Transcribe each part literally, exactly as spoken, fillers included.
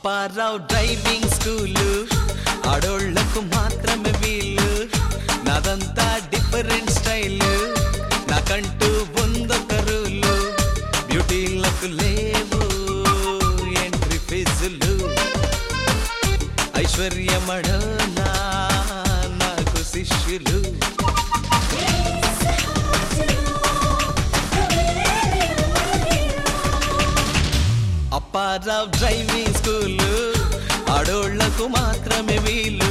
Apparao driving school ఆడోళ్లకు మాత్రమే వీలు నాదంతా డిఫరెంట్ స్టైల్ నాకంటూ ఉందొక రూలు బ్యూటీలకు లేవు ఎంట్రీ ఫీజులు ఐశ్వర్యమడోనా నాకు శిష్యులు అప్పారావు డ్రైవింగ్ స్కూలు ఆడోళ్లకు మాత్రమే వీలు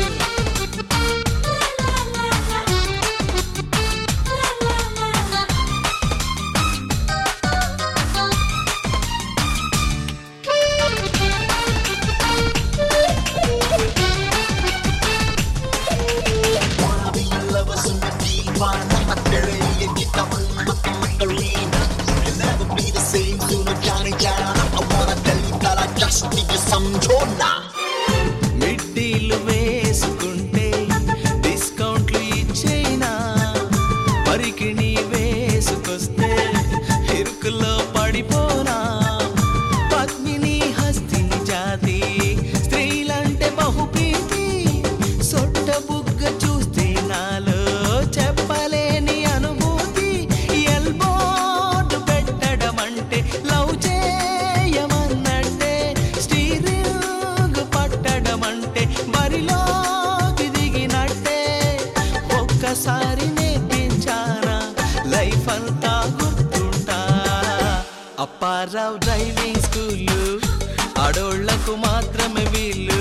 మిడ్డీలు వేసుకుంటే డిస్కౌంట్లు ఇచ్చేనా పరికిణి వేసుకొస్తే ఇరుకులో పడిపోనా పద్మిని హస్తిని జాతి స్త్రీలంటే బహుప్రీతి సొట్ట బుగ్గ చూస్తే నాలో చెప్పలేని అనుభూతి ఎల్బోర్డు పెట్టడం అంటే లవ్ చేయమన్నట్టే స్టీరింగ్ పట్టడం అంటే బరిలోకి దిగినట్టే ఒక్కసారి నేర్పించానా లైఫ్ అంతా గుర్తుంటా అప్పారావు డ్రైవింగ్ స్కూలు ఆడోళ్లకు మాత్రమే వీలు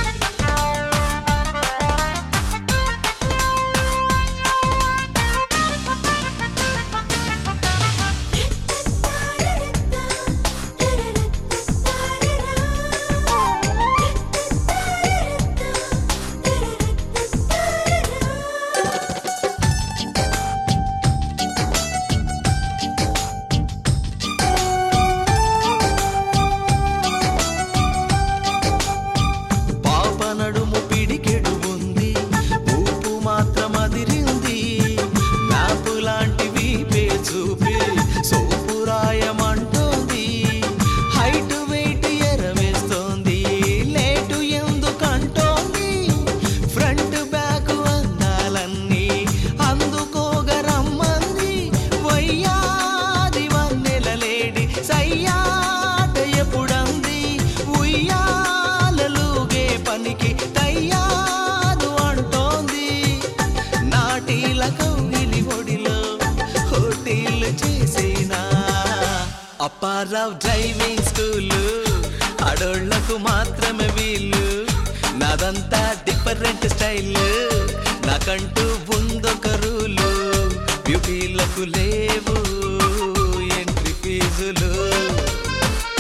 నడుము పిడికెడు ఉంది ఊపు మాత్రం అదిరింది మ్యాపు లాంటివి పే చూపి సోపురాయమంటోంది హైట్ వెయిట్ ఎరవేస్తోంది లేటు ఎందుకంటోంది ఫ్రంట్ బ్యాక్ అందాలన్నీ అందుకోగరమ్మంది వయ్యాది వన్నెల లేడి సయ్యాట ఎప్పుడంది ఉయ్యాలలుగే పనికి తయ్యాదు అంటోంది నాటీల కౌగిలి ఒడిలో హోటల్ చేసేనా అప్పారావు డ్రైవింగ్ స్కూలు ఆడోళ్లకు మాత్రమే వీలు నాదంతా డిఫరెంట్ స్టైల్ నాకంటూ ఉందొక రూలు బ్యూటీలకు లేవు ఎంట్రీ ఫీజులు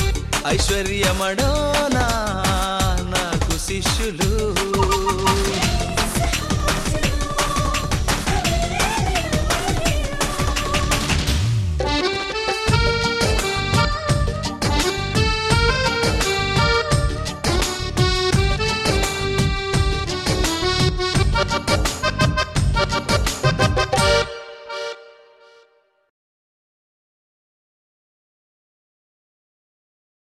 ఐశ్వర్యమడోనా నాకు శిష్యులు